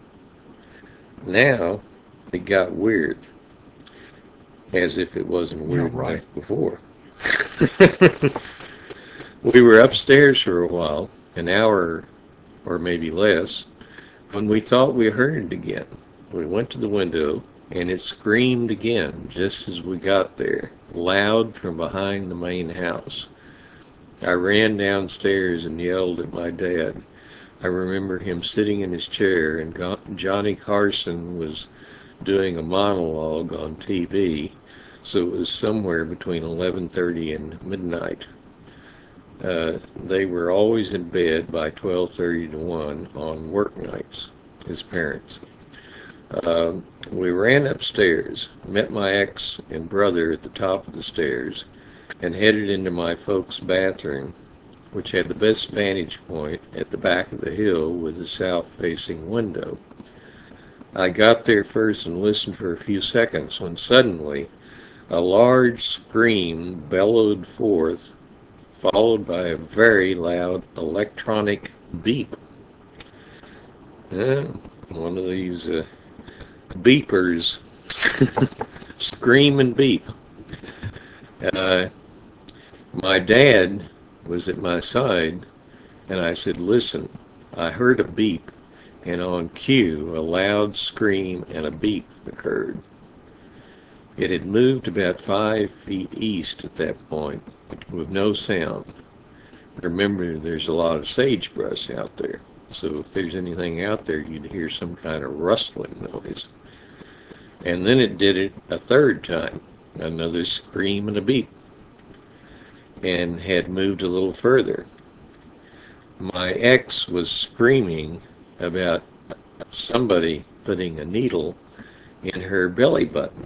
Now it got weird, as if it wasn't weird Yeah, right. enough before. We were upstairs for a while, an hour or maybe less, when we thought we heard it again. We went to the window, and it screamed again just as we got there, loud from behind the main house. I ran downstairs and yelled at my dad. I remember him sitting in his chair, and Johnny Carson was doing a monologue on T V, so it was somewhere between eleven thirty and midnight. Uh, they were always in bed by twelve thirty to one on work nights, his parents. Uh, we ran upstairs, met my ex and brother at the top of the stairs, and headed into my folks' bathroom. which had the best vantage point at the back of the hill with a south-facing window. I got there first and listened for a few seconds when suddenly a large scream bellowed forth, followed by a very loud electronic beep. Uh, one of these uh, beepers. Scream and beep. Uh, my dad was at my side, and I said, "Listen, I heard a beep," and on cue, a loud scream and a beep occurred. It had moved about five feet east at that point, with no sound. Remember, there's a lot of sagebrush out there, so if there's anything out there, you'd hear some kind of rustling noise. And then it did it a third time, another scream and a beep, and had moved a little further. My ex was screaming about somebody putting a needle in her belly button.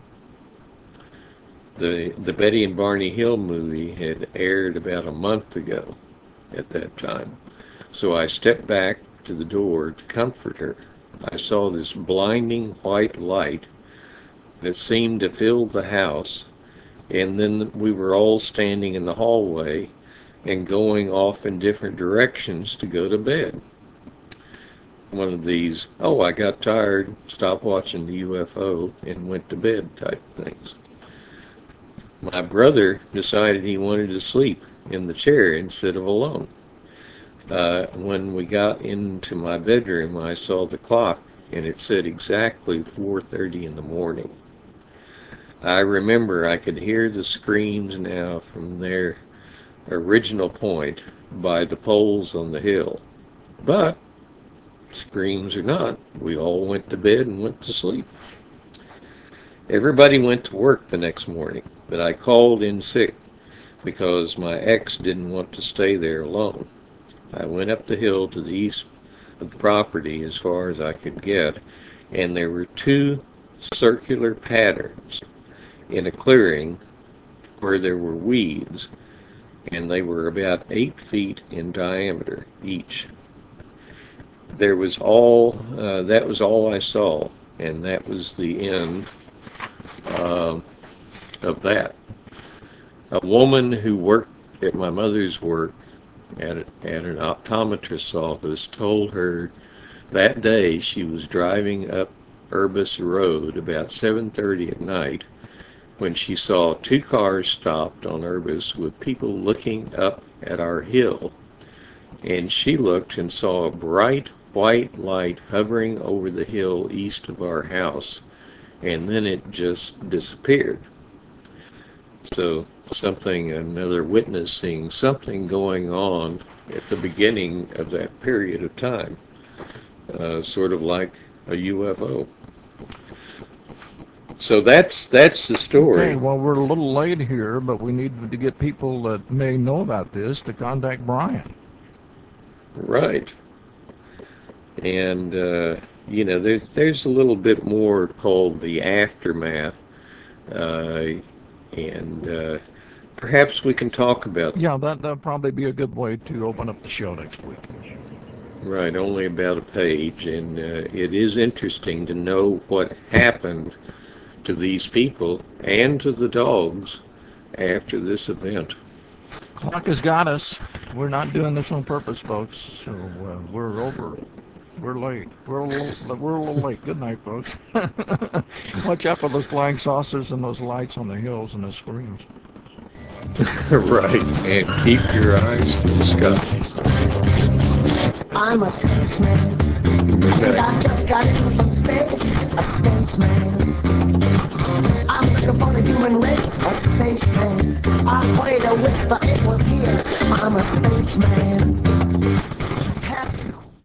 The, the Betty and Barney Hill movie had aired about a month ago at that time, so I stepped back to the door to comfort her. I saw this blinding white light that seemed to fill the house, and then we were all standing in the hallway and going off in different directions to go to bed. One of these, oh, I got tired, stopped watching the U F O, and went to bed type things. My brother decided he wanted to sleep in the chair instead of alone. Uh, when we got into my bedroom, I saw the clock, and it said exactly four thirty in the morning. I remember I could hear the screams now from their original point by the poles on the hill. But, screams or not, we all went to bed and went to sleep. Everybody went to work the next morning, but I called in sick because my ex didn't want to stay there alone. I went up the hill to the east of the property as far as I could get, and there were two circular patterns in a clearing where there were weeds, and they were about eight feet in diameter each. There was all, uh, that was all I saw, and that was the end uh, of that. A woman who worked at my mother's work at, a, at an optometrist's office told her that day she was driving up Urbis Road about seven thirty at night when she saw two cars stopped on Urbis with people looking up at our hill. And she looked and saw a bright white light hovering over the hill east of our house, and then it just disappeared. So something, another witness seeing something going on at the beginning of that period of time, uh, sort of like a U F O. So that's that's the story. Okay, well, we're a little late here, but we need to get people that may know about this to contact Brian. Right. And, uh, you know, there's, there's a little bit more called the aftermath, uh, and uh, perhaps we can talk about Yeah, that, that'll probably be a good way to open up the show next week. Right, only about a page, and uh, it is interesting to know what happened to these people and to the dogs after this event. Clock has got us. We're not doing this on purpose, folks, so uh, we're over. We're late. We're a little, we're a little late. Good night, folks. Watch out for those flying saucers and those lights on the hills and the screams. Right, and keep your eyes to the sky. I'm a spaceman, and I just got in from space, a spaceman. I'm looking for the human race, a spaceman. I heard a whisper, it was here. I'm a spaceman.